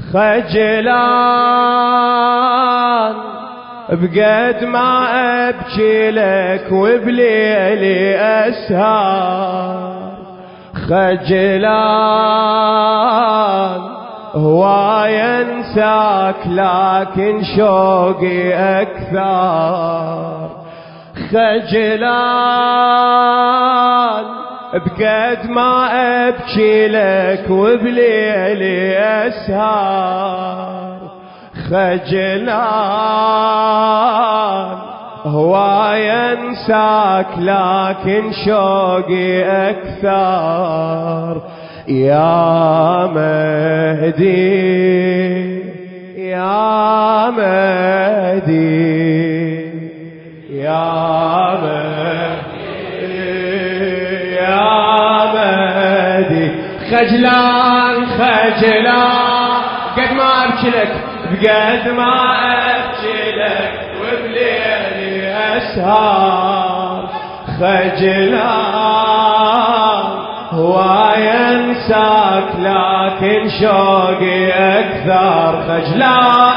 خجلان بقد ما أبكي لك وبليلي أسهر، خجلان هواي انساك لكن شوقي أكثر، خجلان بقد ما أبكي لك وبليلي أسهر، خجلان هواي انساك لكن شوقي أكثر. يا مهدي يا مهدي يا مهدي يا مهدي، خجلان خجلان قد ما أبكي لك بقد ما أبكي لك وبليلي أسهر، خجلان هواي انساك لكن شوقي أكثر، خجلان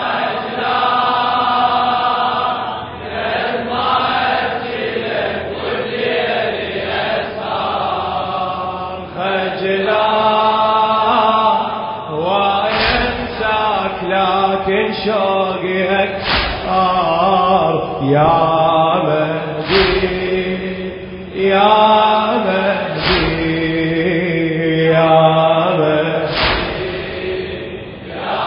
لكن شوقي أكثر. يا مهدي يا مهدي يا مهدي يا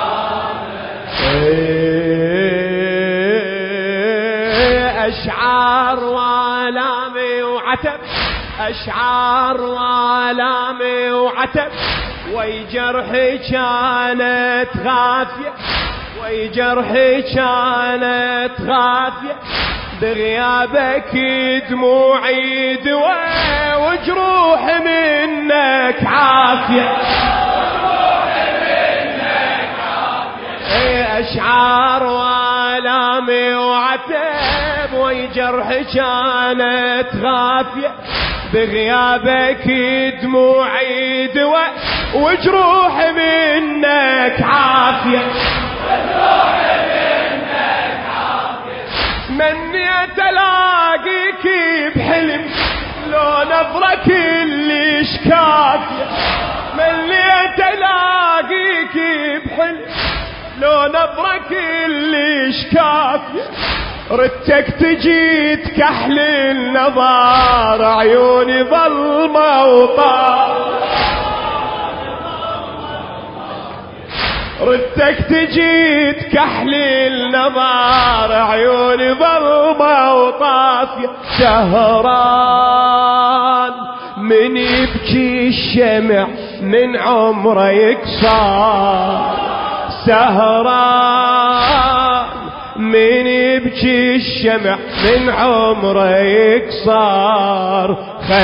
مهدي، أشعار وآلامي وعتب، أشعار وآلامي وعتب، وي جرحي كانت غافية، وي جرحي كانت غافية، بغيابك دموعي دواء وجروح منك عافية، وجروح منك عافية، أشعار وآلامي وعتب، وي جرحي كانت غافية، بغيابك دموعي دواء وجروح منك عافية، وجروح منك عافية، منيت الاقيك بحلم لو نظرك اللي شكافية، منيت الاقيك بحلم لو نظرك اللي شكافية، ردتك تجي تكحل النظار عيوني ظلمة وطار، ردتك تجي تكحل النظار عيوني ظلمة وطافية، سهران من يبكي الشمع من عمره يكسر، سهران من يبكي الشمع من عمره يكسر،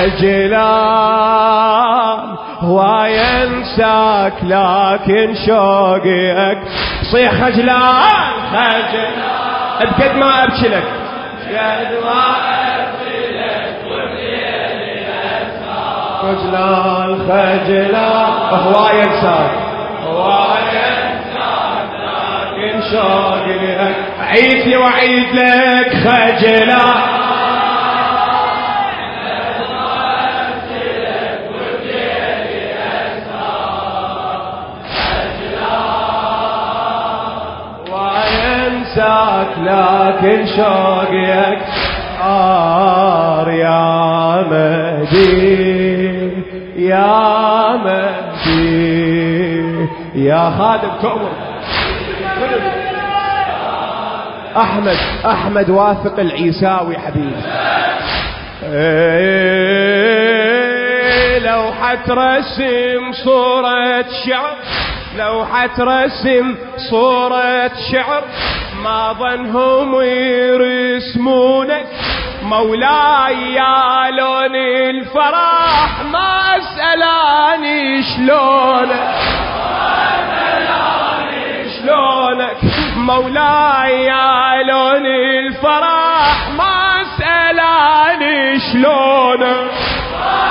خجلان هواي انساك لكن شوقي صيح خجلان خجلان بقد ما ابكي لك بقد ما ابكي لك وبليلي اسهر، خجلان خجلان هواي انساك هواي انساك لكن شوقي عيد لي وعيد لك خجلان، لكن شوقي أكثر. يا مهدي يا مهدي يا خادم تؤمر. أحمد واثق العيساوي حبيبي، لو حترسم صورة شعر، لو حترسم صورة شعر ما ظنهم يرسمونك، مولاي يا لون الفرح ما اسألاني شلونك، شلونك مولاي يا لون الفرح ما اسألاني شلونك،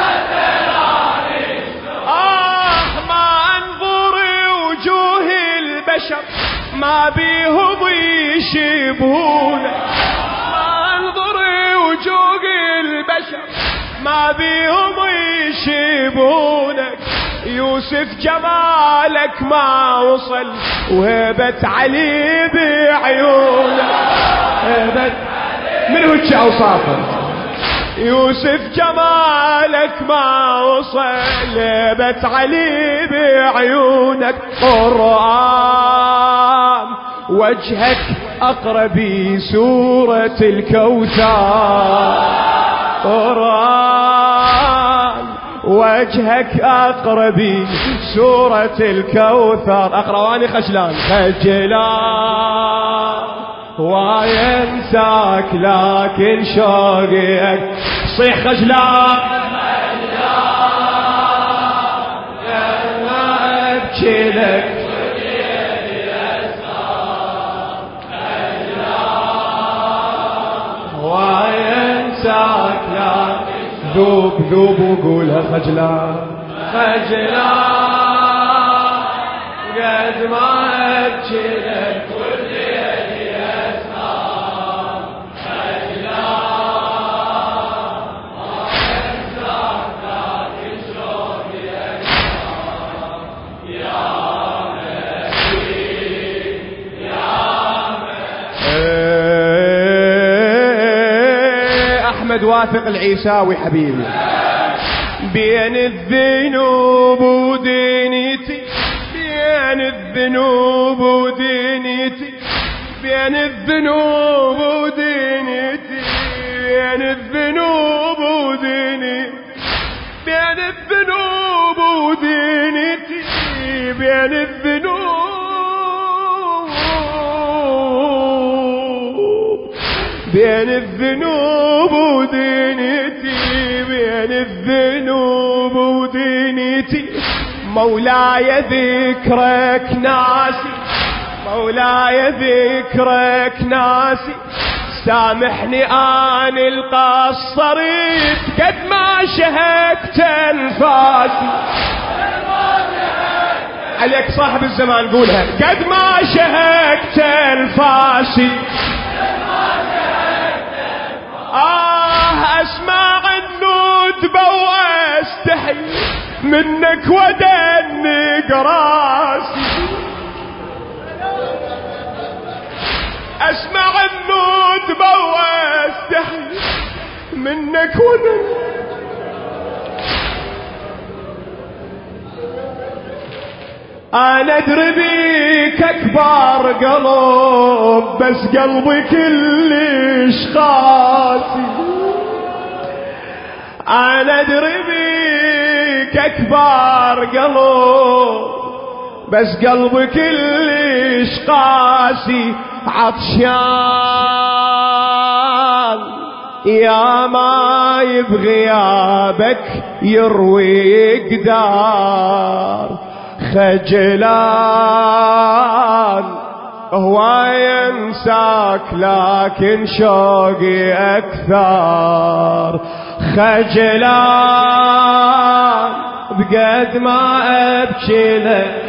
ما انظر وجوه البشر ما بيهم يشبهونك، ما انظر وجوه البشر ما بيهم يشبهونك. يوسف جمالك ما وصل وهبة علي بعيونك، هبة من وجه أوصافه. يوسف جمالك ما وصل هبة علي بعيونك. قرآن وجهك أقرب سورة الكوثر، قرآن وجهك أقرب سورة الكوثر. أقرأ خجلان خجلان وينساك لكن شوقك صيح خجلان ما أبكي لك وينساك لكن ذوب ذوب وقولها خجلان خجلان قد ما أبكي لك أحمد واثق العيساوي حبيبي. بين الذنوب ودينيتي، بين الذنوب ودينيتي، بين الذنوب ودينيتي، بين الذنوب ودينيتي، بين الذنوب ودينيتي، بين الذنوب، بين الذنوب ودينيتي، بين الذنوب ودينيتي. مولاي ذكرك ناسي، مولاي ذكرك ناسي. سامحني أنا القصريت قد ما شهقت انفاسي. عليك صاحب الزمان قولها قد ما شهقت انفاسي. أسمع الندبة واستحي منك ودنق راسي. أسمع الندبة واستحي منك ودنق. أنا أدري بيك أكبر قلب بس قلبي كلش قاسي. أنا أدري بيك أكبر قلب بس قلبي كلش قاسي. عطشان يا ما بغيابك يروي قدار. خجلان هو ينساك لكن شوقي أكثر. خجلان بقد ما أبكي لك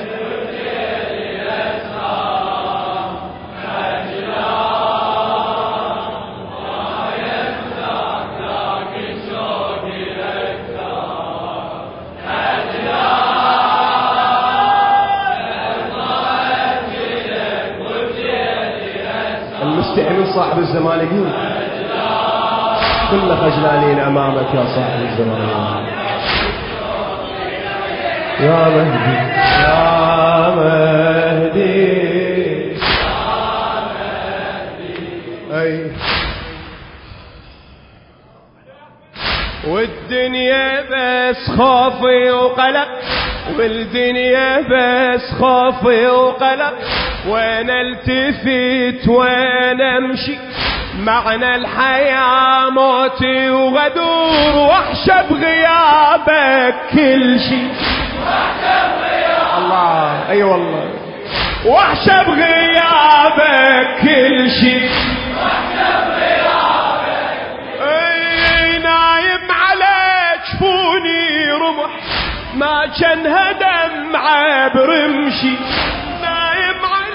من صاحب الزمان يقول كل خجلانين أمامك يا صاحب الزمان. يا مهدي يا مهدي أي. والدنيا بس خوفي وقلق، والدنيا بس خوفي وقلق. وين التفت وين امشي معنى الحياة موتي وغدور. وحشة بغيابك كل شي، وحشة بغيابك الله اي أيوة والله. وحشة بغيابك كل شي، وحشة بغيابك. اي نايم على جفوني رمح ما كان هدمعة برمشي. نايم على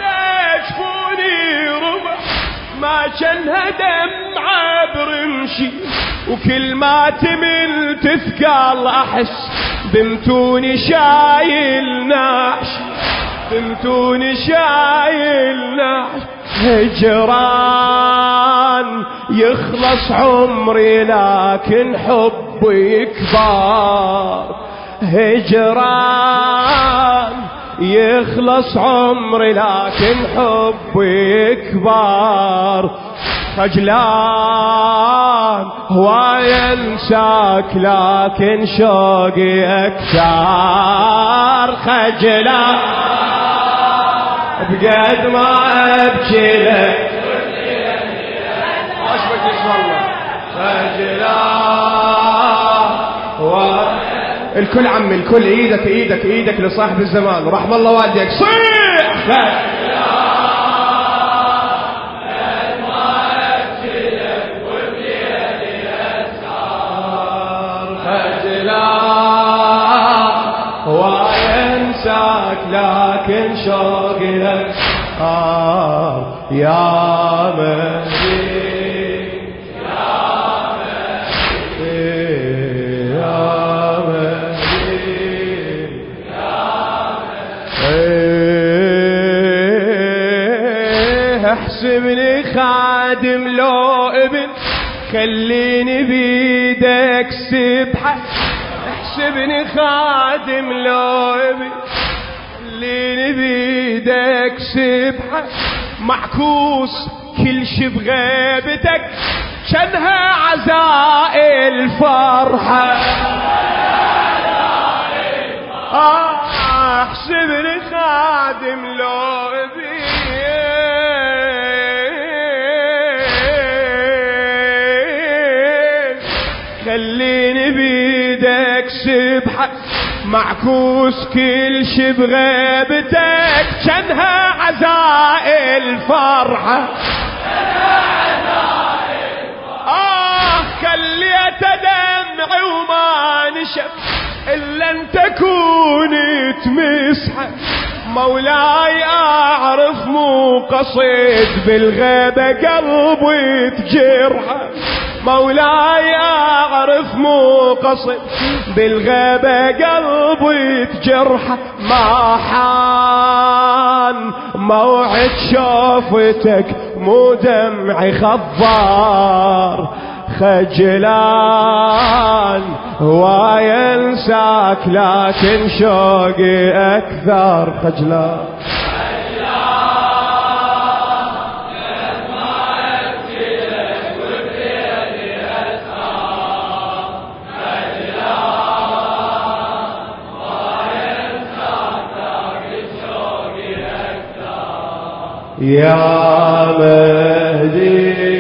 جنها دمعة برمشي، وكل ما تمل تثقل أحس بمتوني شايل نعش، بمتوني شايل نعش. هجران يخلص عمري لكن حبي يكبر، هجران يخلص عمري لكن حبي يكبر. خجلان هواي انساك لكن شوقي اكثر، خجلان بقد ما ابكي لك عشبك اسم الله. خجلان الكل عمي الكل، ايدك ايدك ايدك لصاحب الزمان، رحم الله والديك. صيح وينساك لكن شوقي لك يا مهدي يا مهدي يا مهدي يا مهدي. احسبني خادم لو ابن، خليني بيدك سبحة. احسبني خادم لو ابن، خليني بيدك سبحة. معكوس كل شي بغيبتك شنها عزاء الفرحة. احسبني خادم لو ابن، خليني بيدك سبحة. معكوس كل شي بغيبتك شنها عزاء الفرحة. خليت دمعي وما نشف إلا أن تكون تمسحه. مولاي أعرف مو قصيد بالغيبة قلبي تجرحه. مولاي أعرف مو قصد بالغيبة قلبي تجرحه. ما حان موعد شوفتك مو دمعي خضار. خجلان وينساك لكن شوقي أكثر. خجلان يا مهدي